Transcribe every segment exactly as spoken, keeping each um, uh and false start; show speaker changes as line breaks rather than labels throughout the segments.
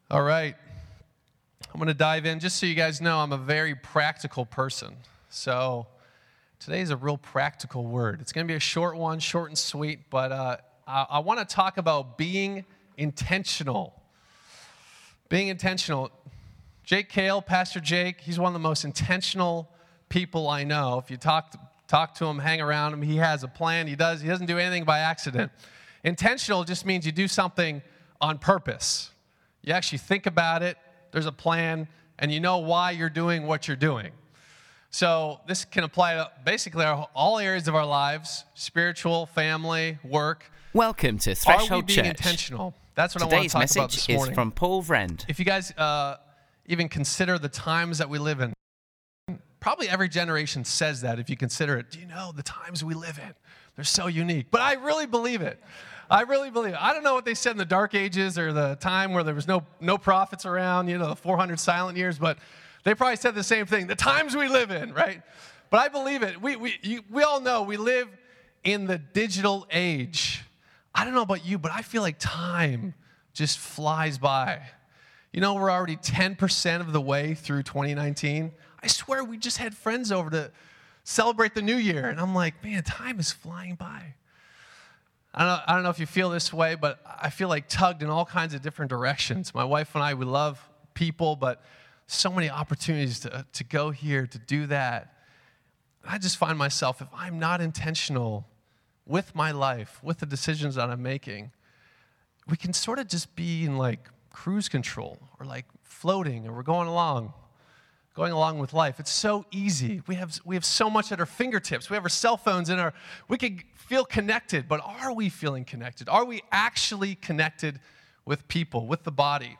All right. I'm going to dive in. Just so you guys know, I'm a very practical person. So today is a real practical word. It's going to be a short one, short and sweet, but uh, I, I want to talk about being intentional. Being intentional. Jake Kale, Pastor Jake, he's one of the most intentional people I know. If you talk to, talk to him, hang around him, he has a plan. He does. He doesn't do anything by accident. Intentional just means you do something on purpose. You actually think about it, there's a plan, and you know why you're doing what you're doing. So this can apply to basically our, all areas of our lives, spiritual, family, work.
Welcome to Threshold
Are we being
Church.
intentional? That's what
Today's
I want to talk about
message
this morning.
is from Paul Vrend.
If you guys uh, even consider the times that we live in, probably every generation says that if you consider it. Do you know the times we live in? They're so unique. But I really believe it. I really believe it. I don't know what they said in the Dark Ages or the time where there was no no prophets around, you know, the four hundred silent years, but they probably said the same thing. The times we live in, right? But I believe it. We we you, we all know we live in the digital age. I don't know about you, but I feel like time just flies by. You know, we're already ten percent of the way through twenty nineteen. I swear we just had friends over to celebrate the new year, and I'm like, man, time is flying by. I don't know, I don't know if you feel this way, but I feel like tugged in all kinds of different directions. My wife and I, we love people, but so many opportunities to, to go here, to do that. I just find myself, if I'm not intentional with my life, with the decisions that I'm making, we can sort of just be in like cruise control or like floating, or we're going along, going along with life. It's so easy. We have we have so much at our fingertips. We have our cell phones in our, we can feel connected, but are we feeling connected? Are we actually connected with people, with the body?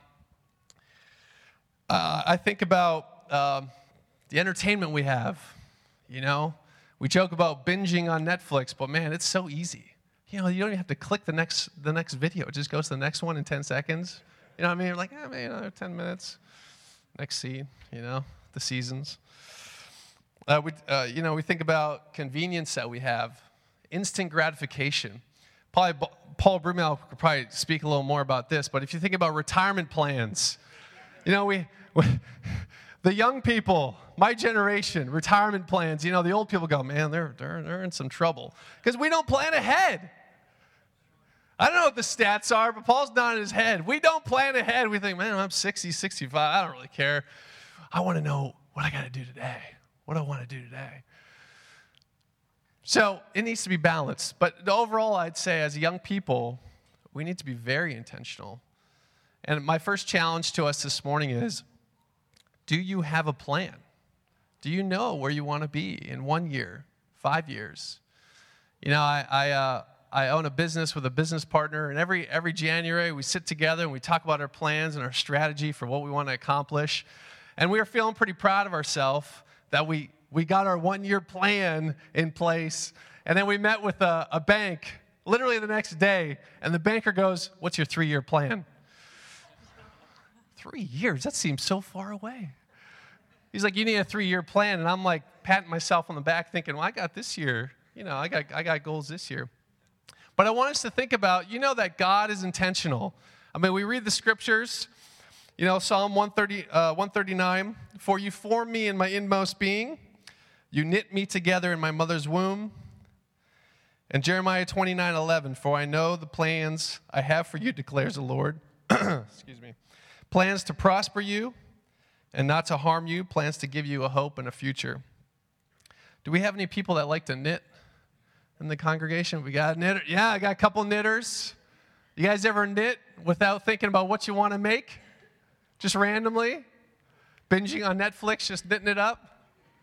Uh, I think about um, the entertainment we have, you know? We joke about binging on Netflix, but man, it's so easy. You know, you don't even have to click the next the next video. It just goes to the next one in ten seconds. You know what I mean? You're like, eh, man, another ten minutes. Next scene, you know, the seasons. Uh, we, uh, you know, we think about convenience that we have, instant gratification. Probably Paul Brumel could probably speak a little more about this, but if you think about retirement plans, you know, we, we the young people, my generation, retirement plans, you know, the old people go, man, they're, they're, they're in some trouble because we don't plan ahead. I don't know what the stats are, but Paul's nodding his head. We don't plan ahead. We think, man, I'm sixty, sixty-five. I don't really care. I want to know what I got to do today. What do I want to do today? So it needs to be balanced. But overall, I'd say as young people, we need to be very intentional. And my first challenge to us this morning is, do you have a plan? Do you know where you want to be in one year, five years? You know, I I, uh, I own a business with a business partner, and every every January we sit together and we talk about our plans and our strategy for what we want to accomplish. And we were feeling pretty proud of ourselves that we, we got our one-year plan in place. And then we met with a, a bank literally the next day, and the banker goes, what's your three-year plan? Three years? That seems so far away. He's like, you need a three-year plan. And I'm like patting myself on the back thinking, well, I got this year. You know, I got I got goals this year. But I want us to think about, you know, that God is intentional. I mean, we read the scriptures. You know, Psalm one thirty, uh, one thirty-nine, for you formed me in my inmost being. You knit me together in my mother's womb. And Jeremiah twenty-nine eleven, for I know the plans I have for you, declares the Lord. Excuse me. Plans to prosper you and not to harm you. Plans to give you a hope and a future. Do we have any people that like to knit in the congregation? We got a knitter. Yeah, I got a couple knitters. You guys ever knit without thinking about what you want to make? Just randomly? Binging on Netflix, just knitting it up?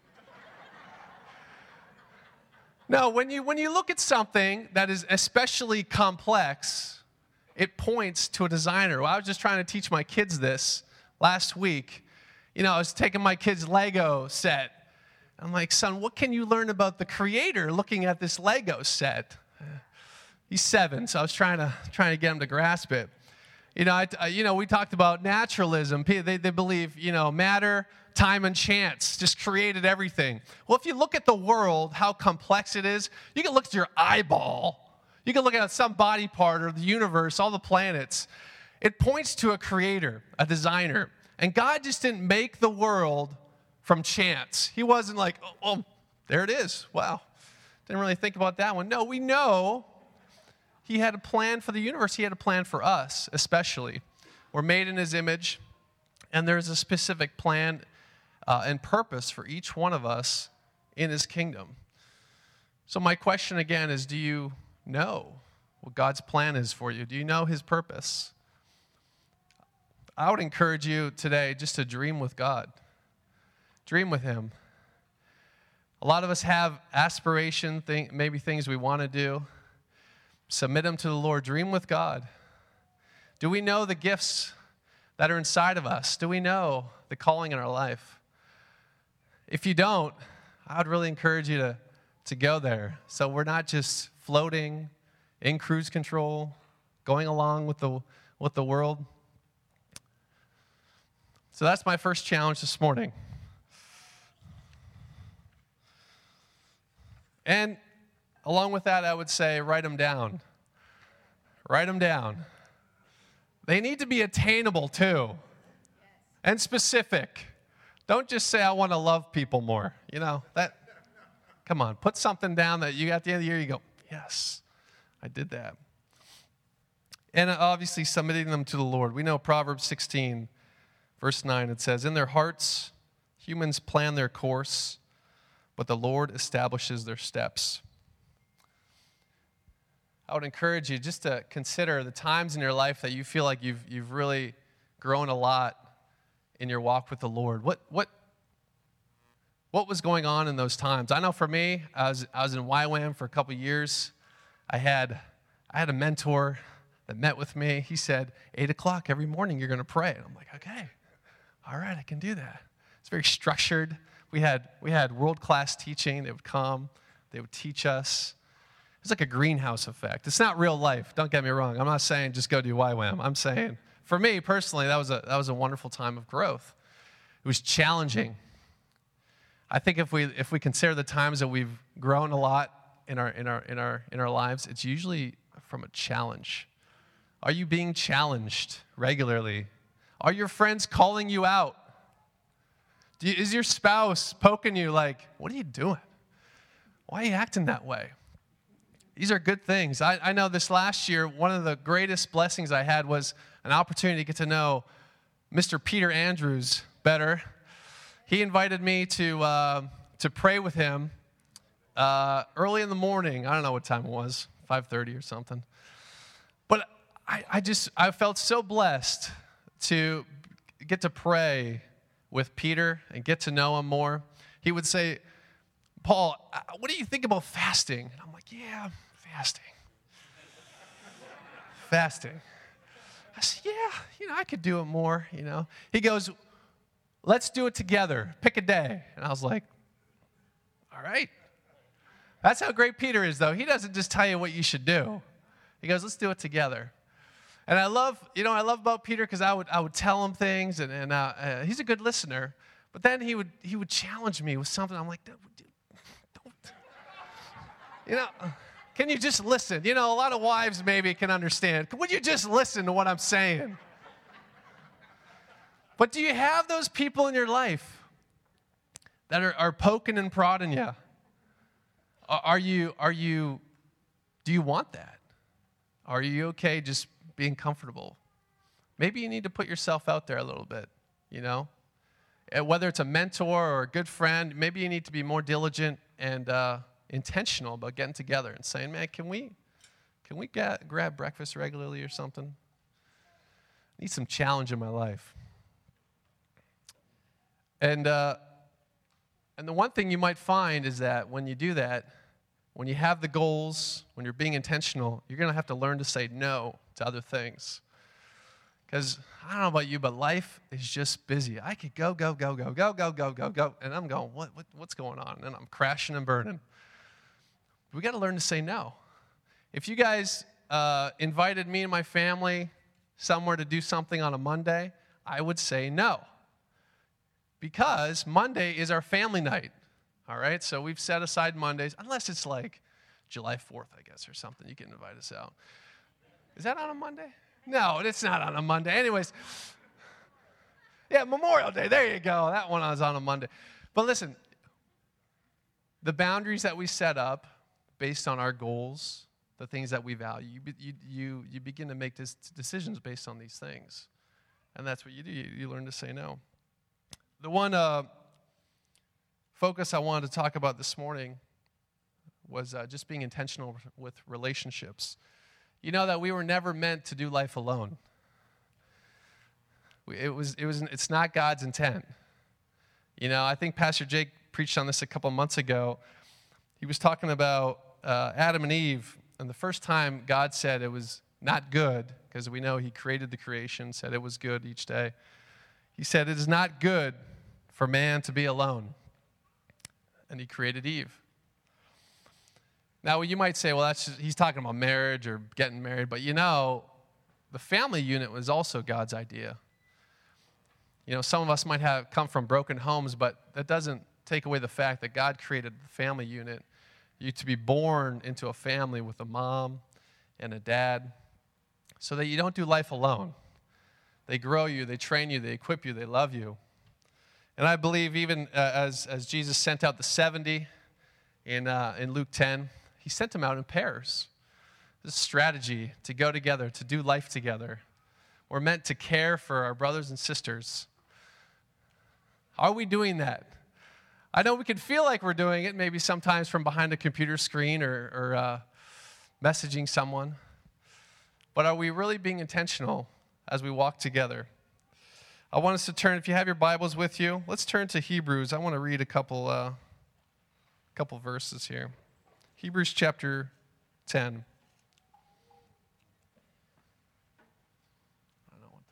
No, when you when you look at something that is especially complex, it points to a designer. Well, I was just trying to teach my kids this last week. You know, I was taking my kids' Lego set. I'm like, son, what can you learn about the creator looking at this Lego set? He's seven, so I was trying to trying to get him to grasp it. You know, I, you know, we talked about naturalism. They, they believe, you know, matter, time, and chance just created everything. Well, if you look at the world, how complex it is, you can look at your eyeball. You can look at some body part or the universe, all the planets. it points to a creator, a designer. And God just didn't make the world from chance. He wasn't like, oh, oh, there it is. Wow. Didn't really think about that one. No, we know he had a plan for the universe. He had a plan for us, especially. We're made in his image, and there's a specific plan uh, and purpose for each one of us in his kingdom. So my question again is, do you know what God's plan is for you? Do you know his purpose? I would encourage you today just to dream with God. Dream with him. A lot of us have aspiration, thing, maybe things we want to do. Submit them to the Lord. Dream with God. Do we know the gifts that are inside of us? Do we know the calling in our life? If you don't, I would really encourage you to, to go there. So we're not just floating in cruise control, going along with the, with the world. So that's my first challenge this morning. And along with that, I would say write them down. Write them down. They need to be attainable too, and specific. Don't just say, I want to love people more. You know, that, come on, put something down that you, at the end of the year, you go, yes, I did that. And obviously submitting them to the Lord. We know Proverbs sixteen, verse nine, it says, in their hearts, humans plan their course, but the Lord establishes their steps. I would encourage you just to consider the times in your life that you feel like you've you've really grown a lot in your walk with the Lord. What what what was going on in those times? I know for me, I was I was in Y WAM for a couple of years. I had I had a mentor that met with me. He said, eight o'clock every morning you're going to pray. And I'm like, okay, all right, I can do that. It's very structured. We had we had world-class teaching. They would come. They would teach us. It's like a greenhouse effect. It's not real life. Don't get me wrong. I'm not saying just go do Y WAM. I'm saying, for me personally, that was a that was a wonderful time of growth. It was challenging. I think if we if we consider the times that we've grown a lot in our in our in our in our lives, it's usually from a challenge. Are you being challenged regularly? Are your friends calling you out? Do you, is your spouse poking you like, what are you doing? Why are you acting that way? These are good things. I, I know this last year, one of the greatest blessings I had was an opportunity to get to know Mister Peter Andrews better. He invited me to uh, to pray with him uh, early in the morning. I don't know what time it was, five thirty or something. But I, I just, I felt so blessed to get to pray with Peter and get to know him more. He would say, Paul, what do you think about fasting? And I'm like, yeah, fasting. Fasting. I said, yeah, you know, I could do it more, you know. He goes, let's do it together. Pick a day. And I was like, all right. That's how great Peter is, though. He doesn't just tell you what you should do. He goes, let's do it together. And I love, you know, I love about Peter because I would I would tell him things, and, and uh, uh, he's a good listener. But then he would he would challenge me with something. I'm like, don't. You know, can you just listen? You know, a lot of wives maybe can understand. Would you just listen to what I'm saying? But do you have those people in your life that are, are poking and prodding you? Are you, are you, do you want that? Are you okay just being comfortable? Maybe you need to put yourself out there a little bit, you know? Whether it's a mentor or a good friend, maybe you need to be more diligent and uh, intentional about getting together and saying, man, can we can we get, grab breakfast regularly or something? I need some challenge in my life. And uh, and the one thing you might find is that when you do that, when you have the goals, when you're being intentional, you're going to have to learn to say no to other things. Because I don't know about you, but life is just busy. I could go, go, go, go, go, go, go, go, go, and I'm going, what, what what's going on? And I'm crashing and burning. We got to learn to say no. If you guys uh, invited me and my family somewhere to do something on a Monday, I would say no. Because Monday is our family night, all right? So we've set aside Mondays, unless it's like July fourth, I guess, or something. You can invite us out. Is that on a Monday? No, it's not on a Monday. Anyways, yeah, Memorial Day. There you go. That one was on a Monday. But listen, the boundaries that we set up based on our goals, the things that we value, you, you, you, you begin to make this decisions based on these things. And that's what you do. You, you learn to say no. The one uh, focus I wanted to talk about this morning was uh, just being intentional with relationships. You know that we were never meant to do life alone. It was, it was, it's not God's intent. You know, I think Pastor Jake preached on this a couple months ago. He was talking about uh, Adam and Eve, and the first time God said it was not good, because we know he created the creation, said it was good each day. He said, it is not good for man to be alone. And he created Eve. Now, you might say, well, that's just, he's talking about marriage or getting married, but you know, the family unit was also God's idea. You know, some of us might have come from broken homes, but that doesn't take away the fact that God created the family unit, you to be born into a family with a mom and a dad, so that you don't do life alone. They grow you, they train you, they equip you, they love you. And I believe even uh, as, as Jesus sent out the seventy in, uh, in Luke ten, he sent them out in pairs. This strategy to go together, to do life together. We're meant to care for our brothers and sisters. Are we doing that? I know we can feel like we're doing it, maybe sometimes from behind a computer screen or, or uh, messaging someone. But are we really being intentional as we walk together? I want us to turn, if you have your Bibles with you, let's turn to Hebrews. I want to read a couple, uh, couple verses here. Hebrews chapter ten. I don't know what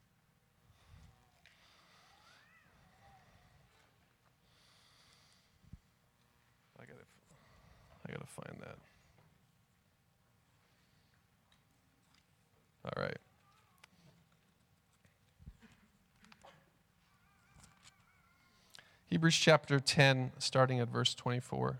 the, I gotta, I gotta find that. All right. Hebrews chapter ten, starting at verse twenty-four.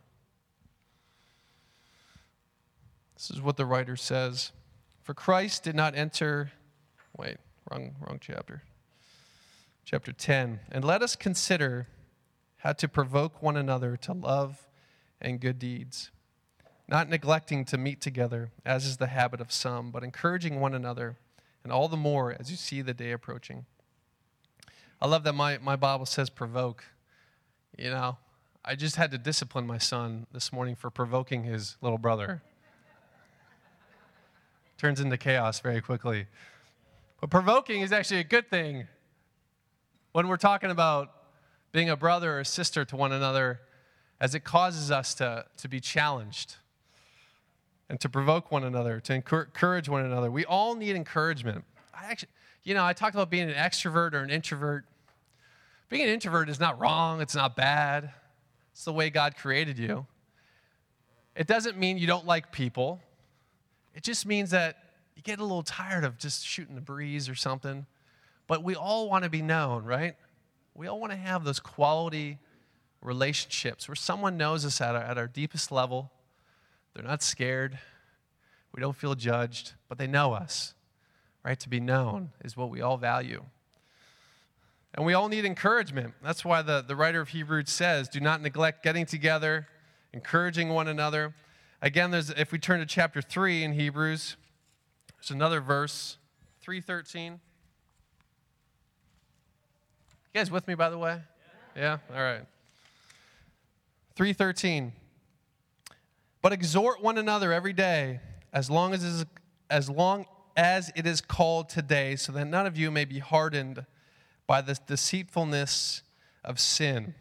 This is what the writer says. For Christ did not enter, wait, wrong, wrong chapter. Chapter ten. And let us consider how to provoke one another to love and good deeds, not neglecting to meet together, as is the habit of some, but encouraging one another, and all the more as you see the day approaching. I love that my, my Bible says provoke. You know, I just had to discipline my son this morning for provoking his little brother. Turns into chaos very quickly. But provoking is actually a good thing. When we're talking about being a brother or a sister to one another, as it causes us to, to be challenged and to provoke one another, to encourage one another. We all need encouragement. I actually, you know, I talked about being an extrovert or an introvert. Being an introvert is not wrong. It's not bad. It's the way God created you. It doesn't mean you don't like people. It just means that you get a little tired of just shooting the breeze or something. But we all want to be known, right? We all want to have those quality relationships where someone knows us at our, at our deepest level. They're not scared. We don't feel judged, but they know us, right? To be known is what we all value. And we all need encouragement. That's why the, the writer of Hebrews says, do not neglect getting together, encouraging one another. Again, there's, if we turn to chapter three in Hebrews, there's another verse, three thirteen. You guys with me, by the way? Yeah? Yeah? All right. three thirteen. But exhort one another every day, as long as, is, as long as it is called today, so that none of you may be hardened by the deceitfulness of sin.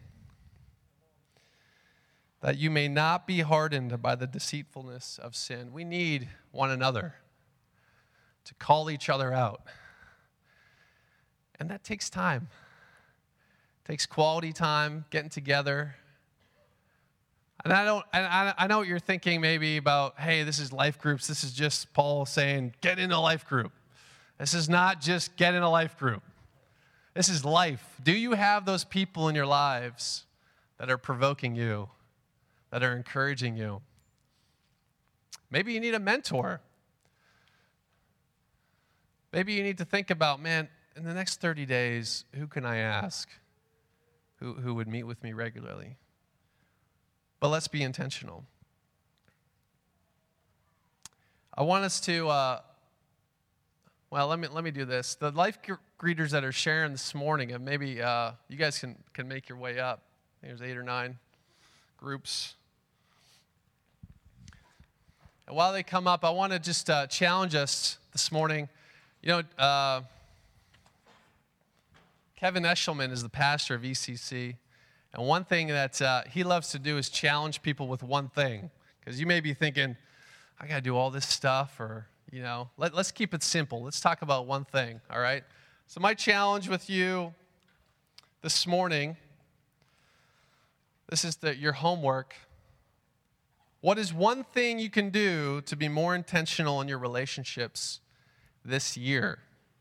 That you may not be hardened by the deceitfulness of sin. We need one another to call each other out. And that takes time. It takes quality time, getting together. And I don't. And I, I know what you're thinking maybe about, hey, this is life groups. This is just Paul saying, get in a life group. This is not just get in a life group. This is life. Do you have those people in your lives that are provoking you, that are encouraging you? Maybe you need a mentor. Maybe you need to think about, man, in the next thirty days, who can I ask who, who would meet with me regularly? But let's be intentional. I want us to, uh, well, let me let me do this. The life greeters that are sharing this morning, and maybe uh, you guys can, can make your way up. I think there's eight or nine groups. And while they come up, I want to just uh, challenge us this morning. You know, uh, Kevin Eshelman is the pastor of E C C, and one thing that uh, he loves to do is challenge people with one thing. Because you may be thinking, I got to do all this stuff, or, you know, let, let's keep it simple. Let's talk about one thing, all right? So my challenge with you this morning, this is the, your homework. What is one thing you can do to be more intentional in your relationships this year?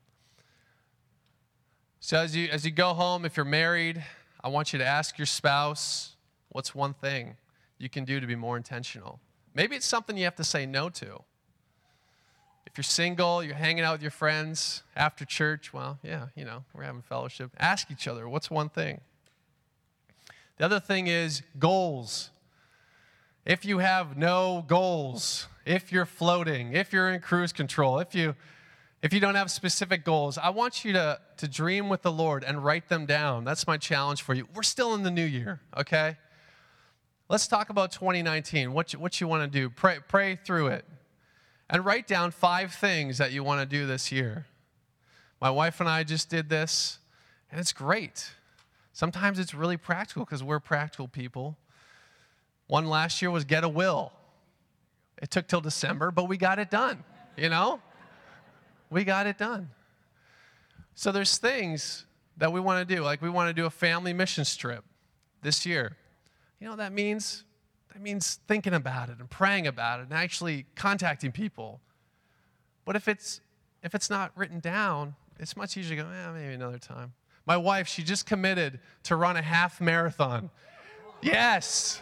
So as you as you go home, if you're married, I want you to ask your spouse, what's one thing you can do to be more intentional? Maybe it's something you have to say no to. If you're single, you're hanging out with your friends after church, well, yeah, you know, we're having fellowship. Ask each other, what's one thing? The other thing is goals. If you have no goals, if you're floating, if you're in cruise control, if you if you don't have specific goals, I want you to, to dream with the Lord and write them down. That's my challenge for you. We're still in the new year, okay? Let's talk about twenty nineteen, what you, what you want to do. Pray, pray through it. And write down five things that you want to do this year. My wife and I just did this, and it's great. Sometimes it's really practical because we're practical people. One last year was get a will. It took till December, but we got it done, you know? We got it done. So there's things that we want to do, like we want to do a family missions trip this year. You know what that means? That means thinking about it and praying about it and actually contacting people. But if it's if it's not written down, it's much easier to go, eh, maybe another time. My wife, she just committed to run a half marathon. Yes.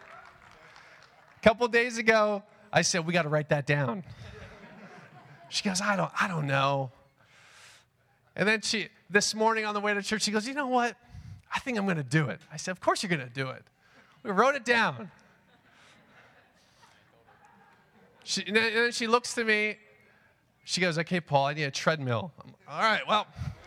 A couple days ago, I said, we got to write that down. She goes, I don't, I don't know. And then she, this morning on the way to church, she goes, you know what? I think I'm going to do it. I said, of course you're going to do it. We wrote it down. She, and then she looks to me. She goes, okay, Paul, I need a treadmill. I'm, all right, well,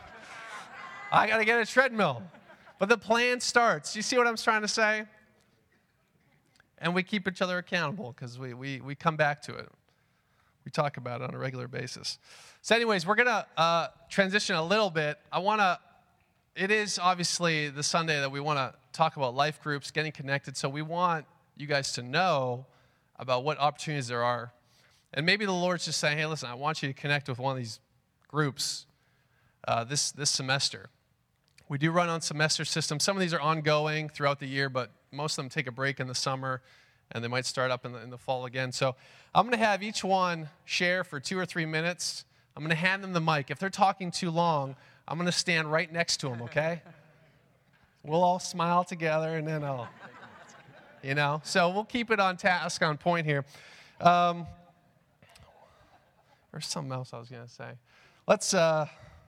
I got to get a treadmill. But the plan starts. You see what I'm trying to say? And we keep each other accountable because we, we, we come back to it. We talk about it on a regular basis. So anyways, we're going to uh, transition a little bit. I want to, it is obviously the Sunday that we want to talk about life groups, getting connected. So we want you guys to know about what opportunities there are. And maybe the Lord's just saying, hey, listen, I want you to connect with one of these groups uh, this, this semester. We do run on semester systems. Some of these are ongoing throughout the year, but most of them take a break in the summer, and they might start up in the, in the fall again. So I'm going to have each one share for two or three minutes. I'm going to hand them the mic. If they're talking too long, I'm going to stand right next to them, okay? We'll all smile together, and then I'll, you know. So we'll keep it on task, on point here. Um, there's something else I was going to say. Let's, uh,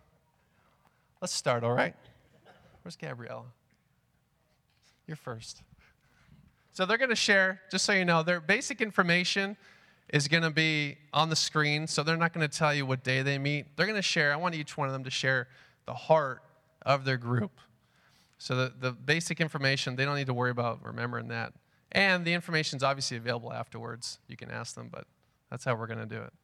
let's start, all right? Where's Gabriella? You're first. So they're going to share, just so you know, their basic information is going to be on the screen, so they're not going to tell you what day they meet. They're going to share, I want each one of them to share the heart of their group. So the, the basic information, they don't need to worry about remembering that. And the information is obviously available afterwards. You can ask them, but that's how we're going to do it.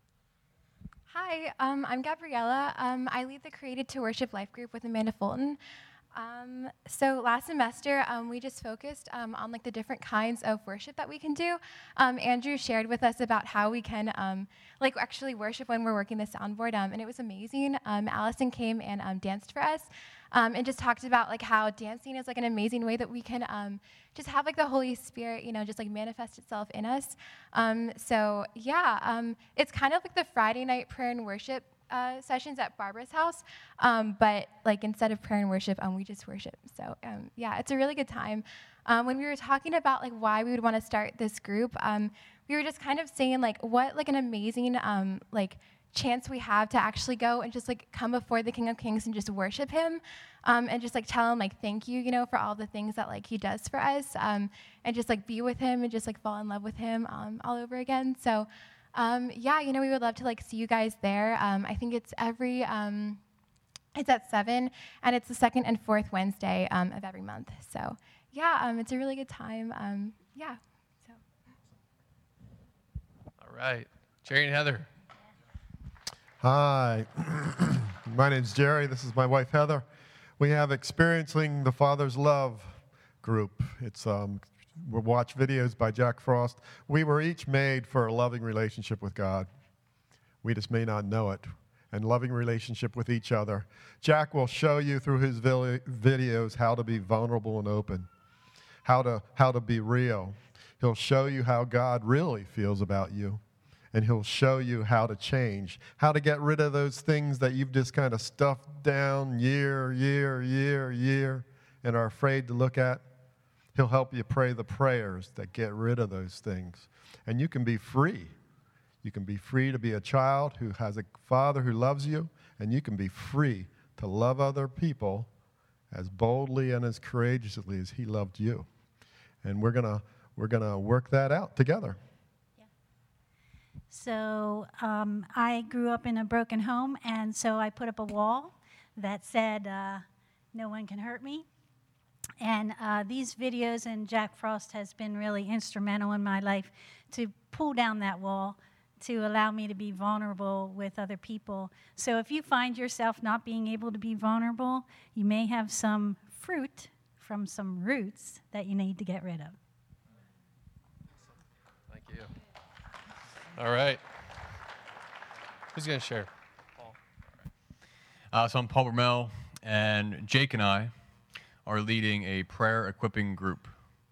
Hi, um, I'm Gabriella. Um, I lead the Created to Worship Life Group with Amanda Fulton. Um, so last semester, um, we just focused um, on like the different kinds of worship that we can do. Um, Andrew shared with us about how we can um, like actually worship when we're working the soundboard, um, and it was amazing. Um, Allison came and um, danced for us, um, and just talked about like how dancing is like an amazing way that we can um, just have like the Holy Spirit, you know, just like manifest itself in us. Um, so yeah, um, it's kind of like the Friday night prayer and worship Uh, sessions at Barbara's house, um, but like instead of prayer and worship, um, we just worship. So um, yeah, it's a really good time. Um, when we were talking about like why we would want to start this group, um, we were just kind of saying like what like an amazing um, like chance we have to actually go and just like come before the King of Kings and just worship him, um, and just like tell him like thank you, you know, for all the things that like he does for us, um, and just like be with him and just like fall in love with him um, all over again. So um, yeah, you know, we would love to like see you guys there. Um, I think it's every, um, it's at seven, and it's the second and fourth Wednesday um, of every month. So yeah, um, it's a really good time. Um, yeah. So.
All right, Jerry and Heather.
Hi, my name's Jerry. This is my wife, Heather. We have Experiencing the Father's Love group. It's um, we watch videos by Jack Frost. We were each made for a loving relationship with God. We just may not know it. And loving relationship with each other. Jack will show you through his videos how to be vulnerable and open, how to how to be real. He'll show you how God really feels about you. And he'll show you how to change, how to get rid of those things that you've just kind of stuffed down year, year, year, year, and are afraid to look at. He'll help you pray the prayers that get rid of those things. And you can be free. You can be free to be a child who has a father who loves you, and you can be free to love other people as boldly and as courageously as he loved you. And we're gonna we're gonna work that out together.
So um, I grew up in a broken home, and so I put up a wall that said, uh, no one can hurt me. And uh, these videos and Jack Frost has been really instrumental in my life to pull down that wall, to allow me to be vulnerable with other people. So if you find yourself not being able to be vulnerable, you may have some fruit from some roots that you need to get rid of.
Thank you. All right. Who's going to share?
Paul. Uh, so I'm Paul Bermel, and Jake and I are leading a prayer equipping group.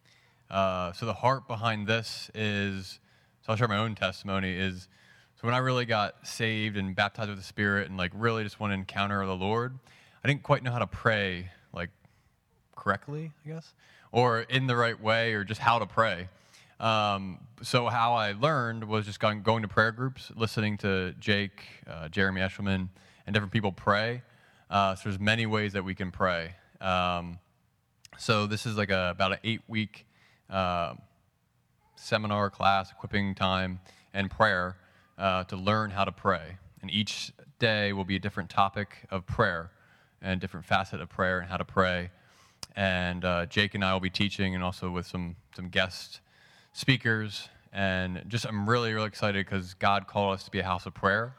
Uh, so the heart behind this is, so I'll share my own testimony, is so when I really got saved and baptized with the Spirit and like really just want to encounter the Lord, I didn't quite know how to pray like correctly, I guess, or in the right way, or just how to pray. Um, so how I learned was just going, going to prayer groups, listening to Jake, uh, Jeremy Eshelman, and different people pray. Uh, so there's many ways that we can pray. Um, so this is like a, about an eight-week uh, seminar class, equipping time, and prayer uh, to learn how to pray. And each day will be a different topic of prayer and different facet of prayer and how to pray. And uh, Jake and I will be teaching, and also with some some guest speakers. And just I'm really, really excited because God called us to be a house of prayer.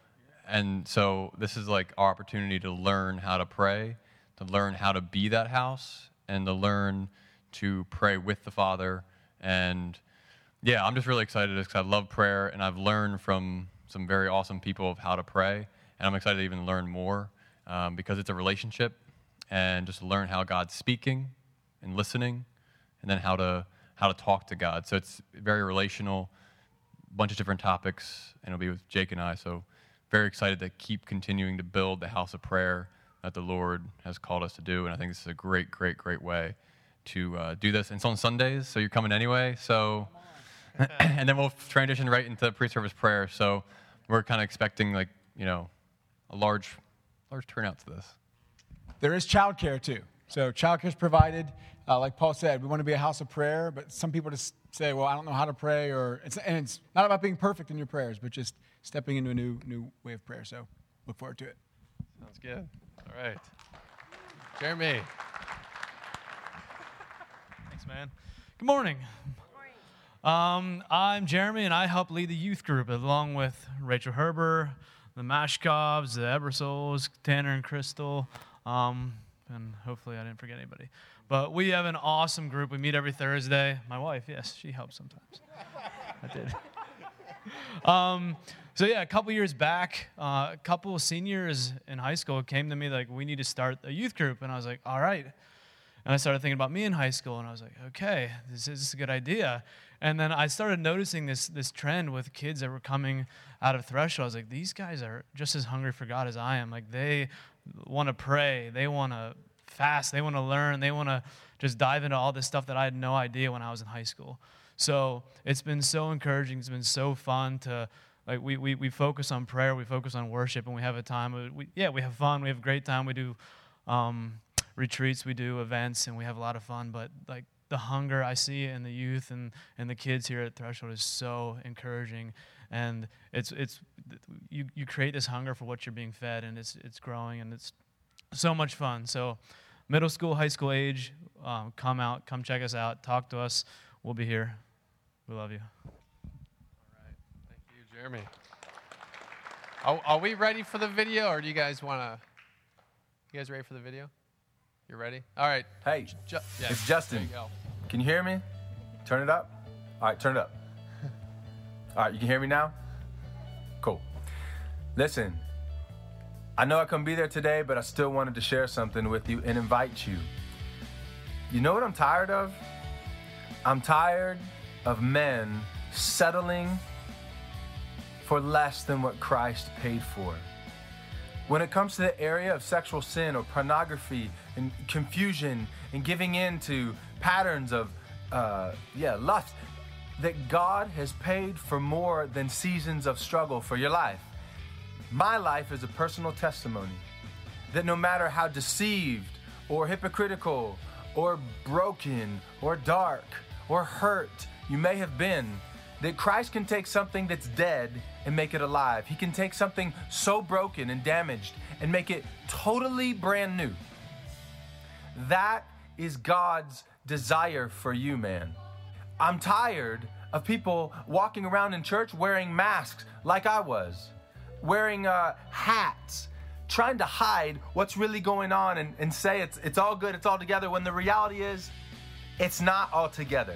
And so this is like our opportunity to learn how to pray, to learn how to be that house, and to learn to pray with the Father. And yeah, I'm just really excited because I love prayer, and I've learned from some very awesome people of how to pray. And I'm excited to even learn more um, because it's a relationship, and just learn how God's speaking and listening, and then how to how to talk to God. So it's very relational, bunch of different topics, and it'll be with Jake and I. So very excited to keep continuing to build the house of prayer that the Lord has called us to do. And I think this is a great, great, great way to uh, do this. And it's on Sundays, so you're coming anyway. So, and then we'll transition right into pre-service prayer. So we're kind of expecting like, you know, a large, large turnout to this.
There is childcare too. So childcare is provided. Uh, like Paul said, we want to be a house of prayer, but some people just say, well, I don't know how to pray, or it's, and it's not about being perfect in your prayers, but just stepping into a new new way of prayer. So look forward to it.
Sounds good. All right. Jeremy.
Thanks, man. Good morning. Good morning. Um, I'm Jeremy, and I help lead the youth group along with Rachel Herber, the Mashkovs, the Ebersols, Tanner and Crystal, um, and hopefully I didn't forget anybody. But we have an awesome group. We meet every Thursday. My wife, yes, she helps sometimes. I did. Um, so yeah, a couple years back, uh, a couple of seniors in high school came to me like, we need to start a youth group. And I was like, all right. And I started thinking about me in high school, and I was like, okay, this is a good idea. And then I started noticing this this trend with kids that were coming out of Threshold. I was like, these guys are just as hungry for God as I am. Like, they want to pray. They want to fast. They want to learn. They want to just dive into all this stuff that I had no idea when I was in high school. So it's been so encouraging. It's been so fun to like we, we, we focus on prayer, we focus on worship, and we have a time. We, yeah, we have fun. We have a great time. We do um, retreats, we do events, and we have a lot of fun. But like the hunger I see in the youth and, and the kids here at Threshold is so encouraging. And it's it's you, you create this hunger for what you're being fed, and it's it's growing, and it's so much fun. So middle school, high school age, um, come out, come check us out, talk to us. We'll be here. We love you.
All right. Thank you, Jeremy. Are, are we ready for the video, or do you guys want to? You guys ready for the video? You ready? All right.
Hey,
Ju- yeah,
it's Justin.
There you go.
Can you hear me? Turn it up. All right, turn it up. All right, you can hear me now? Cool. Listen, I know I couldn't be there today, but I still wanted to share something with you and invite you. You know what I'm tired of? I'm tired of men settling for less than what Christ paid for. When it comes to the area of sexual sin or pornography and confusion and giving in to patterns of, uh, yeah, lust, that God has paid for more than seasons of struggle for your life. My life is a personal testimony that no matter how deceived or hypocritical or broken or dark or hurt you may have been, that Christ can take something that's dead and make it alive. He can take something so broken and damaged and make it totally brand new. That is God's desire for you, man. I'm tired of people walking around in church wearing masks like I was, wearing uh, hats, trying to hide what's really going on and, and say it's, it's all good, it's all together, when the reality is it's not all together.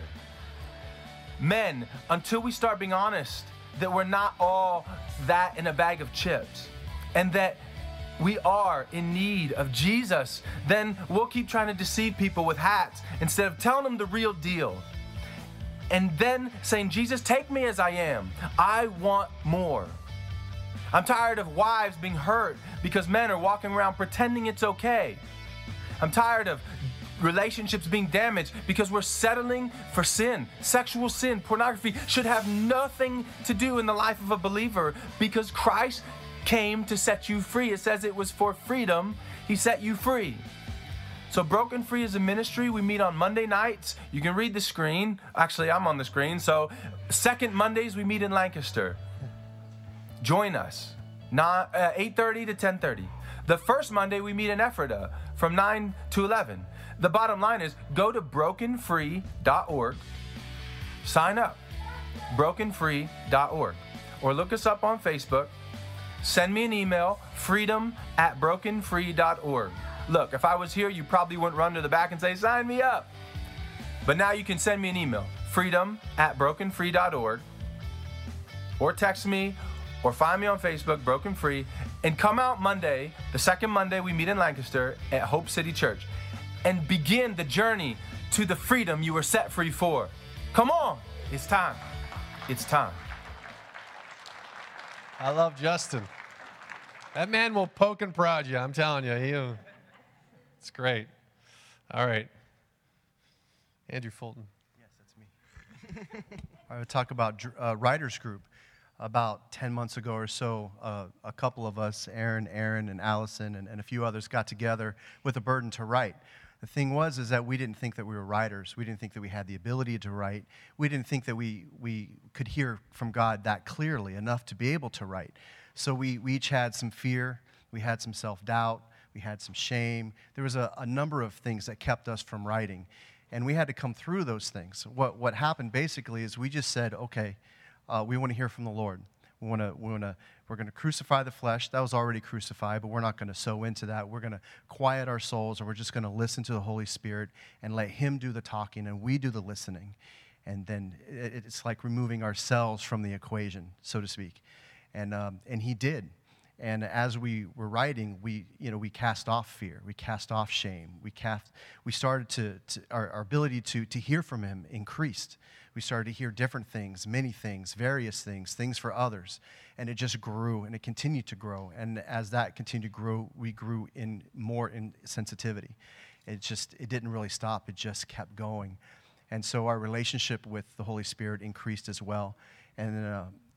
Men, until we start being honest that we're not all that in a bag of chips and that we are in need of Jesus, then we'll keep trying to deceive people with hats instead of telling them the real deal. And then saying, Jesus, take me as I am. I want more. I'm tired of wives being hurt because men are walking around pretending it's okay. I'm tired of relationships being damaged because we're settling for sin. Sexual sin, pornography should have nothing to do in the life of a believer because Christ came to set you free. It says it was for freedom He set you free. So Broken Free is a ministry. We meet on Monday nights. You can read the screen. Actually, I'm on the screen. So second Mondays, we meet in Lancaster. Join us, Not, uh, eight thirty to ten thirty. The first Monday, we meet in Ephrata from nine to eleven. The bottom line is go to broken free dot org, sign up, broken free dot org, or look us up on Facebook, send me an email, freedom at broken free dot org. Look, if I was here, you probably wouldn't run to the back and say, sign me up. But now you can send me an email, freedom at broken free dot org, or text me, or find me on Facebook, Broken Free, and come out Monday, the second Monday we meet in Lancaster at Hope City Church, and begin the journey to the freedom you were set free for. Come on, it's time. It's time.
I love Justin. That man will poke and prod you, I'm telling you. He, uh, it's great. All right. Andrew Fulton.
Yes, that's me. I would talk about uh, Writers Group. About ten months ago or so, uh, a couple of us, Aaron, Aaron, and Allison, and, and a few others got together with a burden to write. The thing was is that we didn't think that we were writers. We didn't think that we had the ability to write. We didn't think that we, we could hear from God that clearly enough to be able to write. So we, we each had some fear. We had some self-doubt. We had some shame. There was a, a number of things that kept us from writing. And we had to come through those things. What, what happened basically is we just said, okay, Uh, we want to hear from the Lord. We want to, we want to, we're going to crucify the flesh. That was already crucified, but we're not going to sow into that. We're going to quiet our souls, and we're just going to listen to the Holy Spirit and let Him do the talking, and we do the listening. And then it, it's like removing ourselves from the equation, so to speak. And um, and He did. And as we were writing, we, you know, we cast off fear. We cast off shame. We cast, we started to, to our, our ability to, to hear from Him increased. We started to hear different things, many things, various things, things for others. And it just grew, and it continued to grow. And as that continued to grow, we grew in more in sensitivity. It just, it didn't really stop. It just kept going. And so our relationship with the Holy Spirit increased as well. And uh,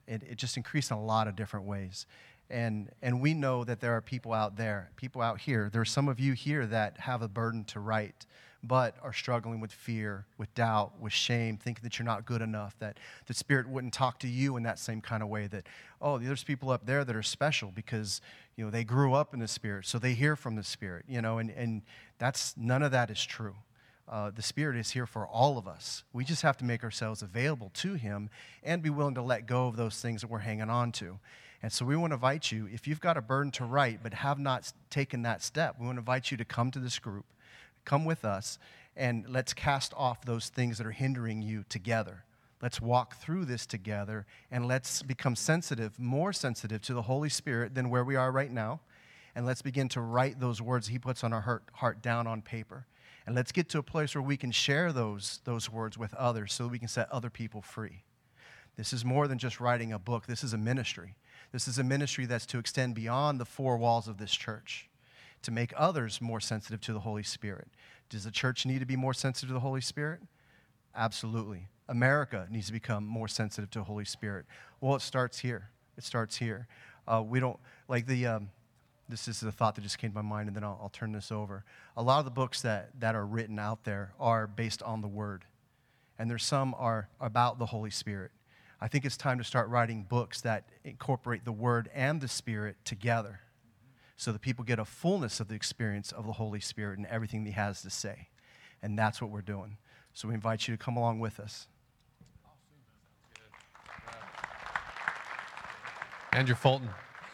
It, it just increased in a lot of different ways. And, and we know that there are people out there, people out here. There are some of you here that have a burden to write, but are struggling with fear, with doubt, with shame, thinking that you're not good enough, that the Spirit wouldn't talk to you in that same kind of way, that, oh, there's people up there that are special because, you know, they grew up in the Spirit, so they hear from the Spirit, you know, and, and that's, none of that is true. Uh, the Spirit is here for all of us. We just have to make ourselves available to Him and be willing to let go of those things that we're hanging on to. And so we want to invite you, if you've got a burden to write but have not taken that step, we want to invite you to come to this group, come with us, and let's cast off those things that are hindering you together. Let's walk through this together, and let's become sensitive, more sensitive to the Holy Spirit than where we are right now. And let's begin to write those words He puts on our heart, heart down on paper. And let's get to a place where we can share those, those words with others so we can set other people free. This is more than just writing a book. This is a ministry. This is a ministry that's to extend beyond the four walls of this church, to make others more sensitive to the Holy Spirit. Does the church need to be more sensitive to the Holy Spirit? Absolutely. America needs to become more sensitive to the Holy Spirit. Well, it starts here. It starts here. Uh, we don't, like the, um, this is the thought that just came to my mind, and then I'll, I'll turn this over. A lot of the books that, that are written out there are based on the Word, and there's some are about the Holy Spirit. I think it's time to start writing books that incorporate the Word and the Spirit together so that people get a fullness of the experience of the Holy Spirit and everything He has to say. And that's what we're doing. So we invite you to come along with us.
Andrew Fulton.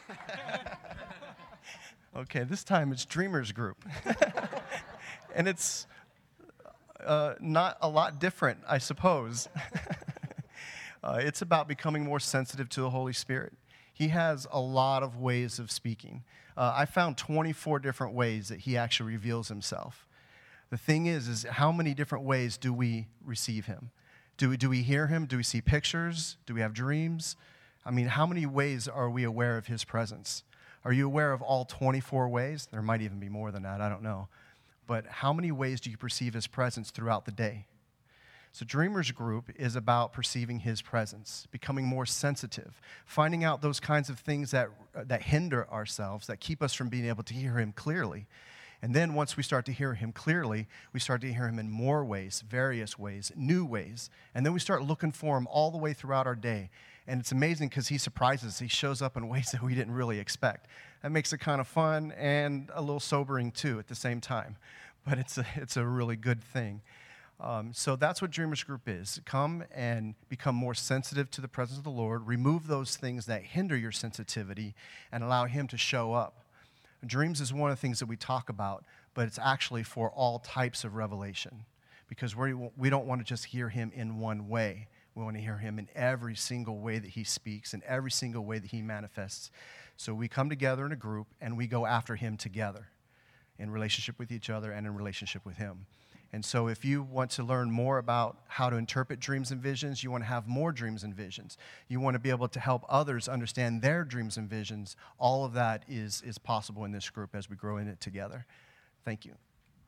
Okay, this time it's Dreamers Group. And it's uh, not a lot different, I suppose. Uh, it's about becoming more sensitive to the Holy Spirit. He has a lot of ways of speaking. Uh, I found twenty-four different ways that He actually reveals Himself. The thing is, is how many different ways do we receive Him? Do we, do we hear Him? Do we see pictures? Do we have dreams? I mean, how many ways are we aware of His presence? Are you aware of all twenty-four ways? There might even be more than that, I don't know. But how many ways do you perceive His presence throughout the day? So Dreamers Group is about perceiving His presence, becoming more sensitive, finding out those kinds of things that, that hinder ourselves, that keep us from being able to hear Him clearly. And then once we start to hear Him clearly, we start to hear Him in more ways, various ways, new ways. And then we start looking for Him all the way throughout our day. And it's amazing because He surprises us. He shows up in ways that we didn't really expect. That makes it kind of fun and a little sobering too at the same time. But it's a, it's a really good thing. Um, so that's what Dreamers Group is. Come and become more sensitive to the presence of the Lord. Remove those things that hinder your sensitivity and allow Him to show up. Dreams is one of the things that we talk about, but it's actually for all types of revelation because we we don't want to just hear Him in one way. We want to hear Him in every single way that He speaks, in every single way that He manifests. So we come together in a group and we go after Him together in relationship with each other and in relationship with Him. And so if you want to learn more about how to interpret dreams and visions, you want to have more dreams and visions, you want to be able to help others understand their dreams and visions, all of that is, is possible in this group as we grow in it together. Thank you.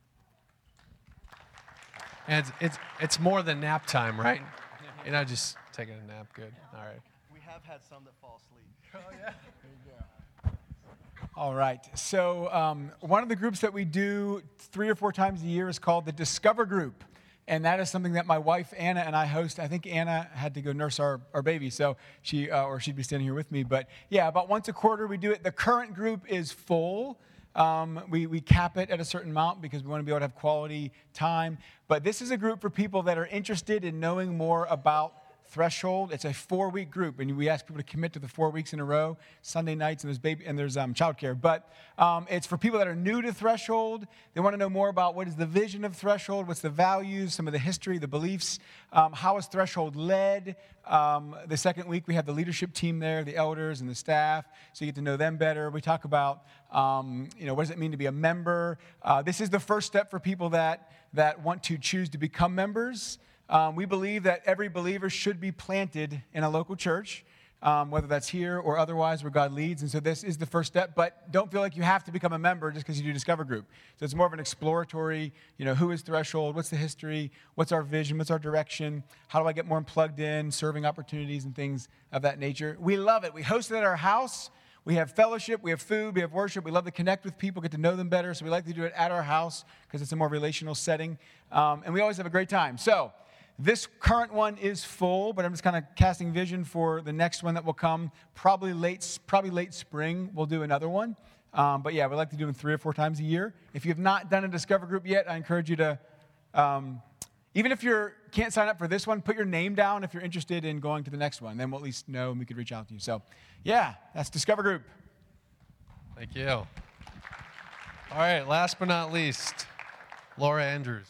And it's, it's, it's more than nap time, right? You're not just taking a nap. Good. All right.
We have had some that fall asleep.
Oh, yeah.
All right. So um, one of the groups that we do three or four times a year is called the Discover Group. And that is something that my wife, Anna, and I host. I think Anna had to go nurse our, our baby, so she uh, or she'd be standing here with me. But, yeah, about once a quarter we do it. The current group is full. Um, we, we cap it at a certain amount because we want to be able to have quality time. But this is a group for people that are interested in knowing more about Threshold. It's a four-week group, and we ask people to commit to the four weeks in a row, Sunday nights, and there's baby and there's um, childcare. But um, it's for people that are new to Threshold. They want to know more about what is the vision of Threshold, what's the values, some of the history, the beliefs, um, how is Threshold led. Um, the second week, we have the leadership team there, the elders and the staff, so you get to know them better. We talk about, um, you know, what does it mean to be a member. Uh, this is the first step for people that that want to choose to become members. Um, we believe that every believer should be planted in a local church. um, whether that's here or otherwise where God leads. And so this is the first step, but don't feel like you have to become a member just because you do Discover Group. So it's more of an exploratory, you know, who is Threshold? What's the history? What's our vision? What's our direction? How do I get more plugged in, serving opportunities and things of that nature? We love it. We host it at our house. We have fellowship, we have food, we have worship. We love to connect with people, get to know them better. So we like to do it at our house because it's a more relational setting. Um, and we always have a great time. So this current one is full, but I'm just kind of casting vision for the next one that will come. Probably late, probably late spring, we'll do another one. Um, but yeah, we like to do them three or four times a year. If you have not done a Discover Group yet, I encourage you to, um, even if you can't sign up for this one, put your name down if you're interested in going to the next one. Then we'll at least know and we could reach out to you. So yeah, that's Discover Group.
Thank you. All right, last but not least, Laura Andrews.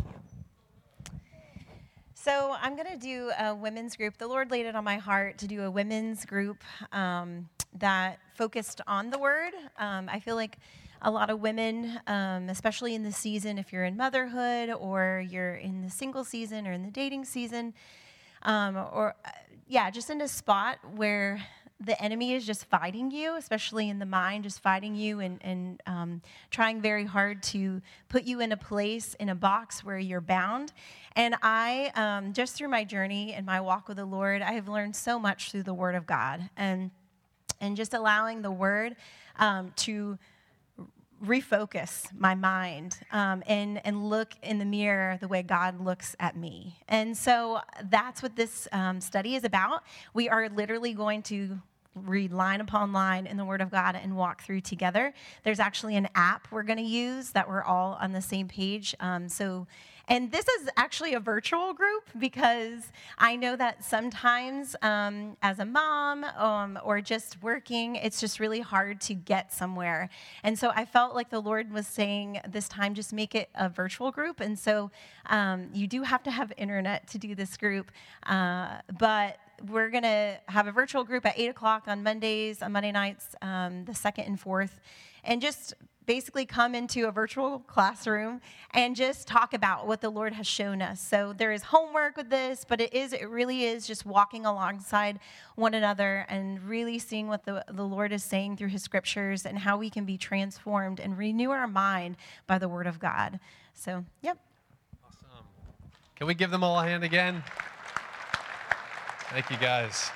So I'm going to do a women's group. The Lord laid it on my heart to do a women's group um, that focused on the Word. Um, I feel like a lot of women, um, especially in the season, if you're in motherhood or you're in the single season or in the dating season, um, or, uh, yeah, just in a spot where the enemy is just fighting you, especially in the mind, just fighting you and, and um, trying very hard to put you in a place, in a box where you're bound. And I, um, just through my journey and my walk with the Lord, I have learned so much through the Word of God. And, and just allowing the Word um, to refocus my mind um, and, and look in the mirror the way God looks at me. And so that's what this um, study is about. We are literally going to read line upon line in the Word of God and walk through together. There's actually an app we're going to use that we're all on the same page. Um, so, and this is actually a virtual group because I know that sometimes um, as a mom um, or just working, it's just really hard to get somewhere. And so I felt like the Lord was saying this time, just make it a virtual group. And so um, you do have to have internet to do this group, uh, but we're going to have a virtual group at eight o'clock on Mondays, on Monday nights, um, the second and fourth, and just basically come into a virtual classroom and just talk about what the Lord has shown us. So there is homework with this, but it is, it really is just walking alongside one another and really seeing what the, the Lord is saying through His scriptures and how we can be transformed and renew our mind by the Word of God. So, yep.
Awesome. Can we give them all a hand again? Thank you, guys.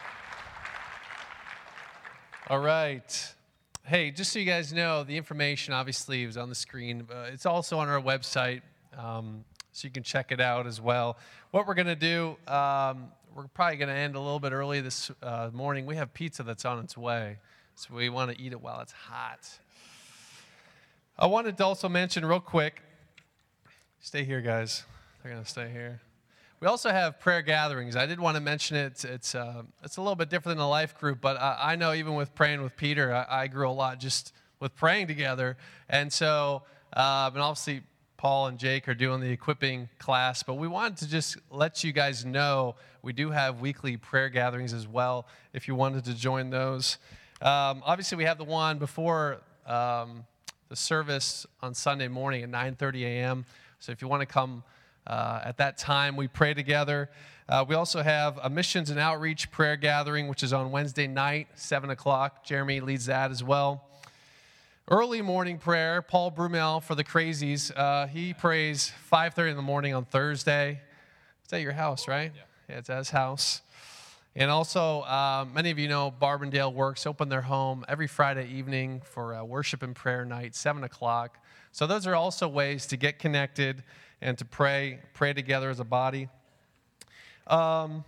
All right. Hey, just so you guys know, the information obviously was on the screen. Uh, it's also on our website, um, so you can check it out as well. What we're going to do, um, we're probably going to end a little bit early this uh, morning. We have pizza that's on its way, so we want to eat it while it's hot. I wanted to also mention real quick, stay here, guys. They're going to stay here. We also have prayer gatherings. I did want to mention it. It's uh, it's a little bit different than a life group, but I, I know even with praying with Peter, I, I grew a lot just with praying together. And so, uh, and obviously Paul and Jake are doing the equipping class, but we wanted to just let you guys know we do have weekly prayer gatherings as well if you wanted to join those. Um, obviously, we have the one before um, the service on Sunday morning at nine thirty a.m. So if you want to come Uh, at that time, we pray together. Uh, we also have a missions and outreach prayer gathering, which is on Wednesday night, seven o'clock. Jeremy leads that as well. Early morning prayer, Paul Brumel for the Crazies. Uh, he prays five thirty in the morning on Thursday. It's at your house, right? Yeah, yeah it's at his house. And also, uh, many of you know Barbandale Works open their home every Friday evening for uh, worship and prayer night, seven o'clock. So those are also ways to get connected and to pray, pray together as a body. Um,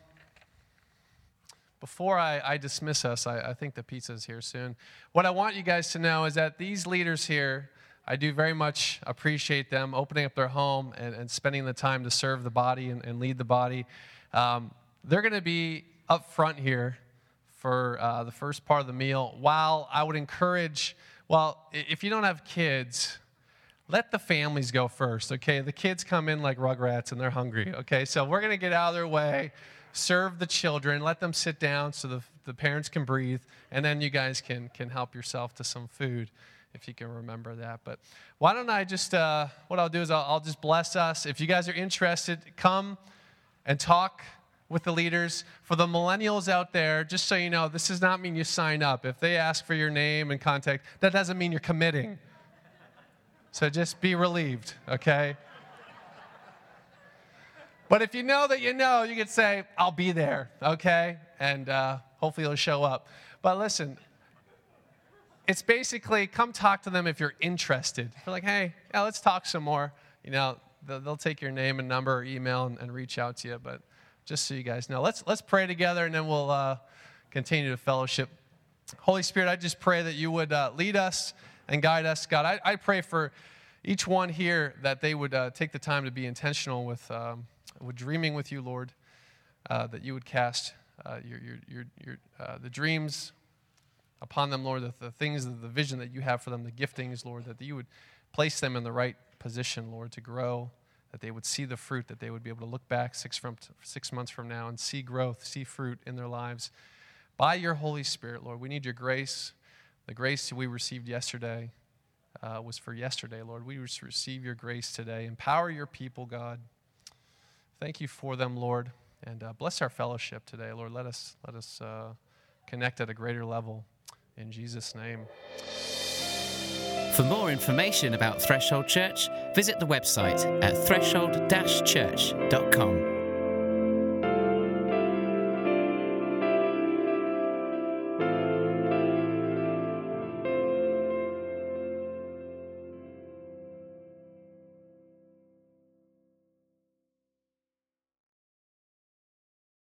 before I, I dismiss us, I, I think the pizza's here soon. What I want you guys to know is that these leaders here, I do very much appreciate them opening up their home and, and spending the time to serve the body and, and lead the body. Um, they're going to be up front here for uh, the first part of the meal. While I would encourage, well, if you don't have kids, let the families go first, okay? The kids come in like Rugrats and they're hungry, okay? So we're going to get out of their way, serve the children, let them sit down so the, the parents can breathe, and then you guys can, can help yourself to some food if you can remember that. But why don't I just, uh, what I'll do is I'll, I'll just bless us. If you guys are interested, come and talk with the leaders. For the millennials out there, just so you know, this does not mean you sign up. If they ask for your name and contact, that doesn't mean you're committing. So just be relieved, okay? But if you know that you know, you could say, I'll be there, okay? And uh, hopefully you'll show up. But listen, it's basically come talk to them if you're interested. If you're like, hey, yeah, let's talk some more. You know, they'll, they'll take your name and number or email and, and reach out to you. But just so you guys know, let's let's pray together, and then we'll uh, continue to fellowship. Holy Spirit, I just pray that you would uh, lead us and guide us. God, I, I pray for each one here that they would uh, take the time to be intentional with, um, with dreaming with you, Lord, uh, that you would cast uh, your, your, your, your, uh, the dreams upon them, Lord, the, the things, the vision that you have for them, the giftings, Lord, that you would place them in the right position, Lord, to grow, that they would see the fruit, that they would be able to look back six, from, six months from now and see growth, see fruit in their lives. By your Holy Spirit, Lord, we need your grace. The grace we received yesterday uh, was for yesterday, Lord. We receive your grace today. Empower your people, God. Thank you for them, Lord. And uh, bless our fellowship today, Lord. Let us, let us uh, connect at a greater level. In Jesus' name.
For more information about Threshold Church, visit the website at threshold dash church dot com.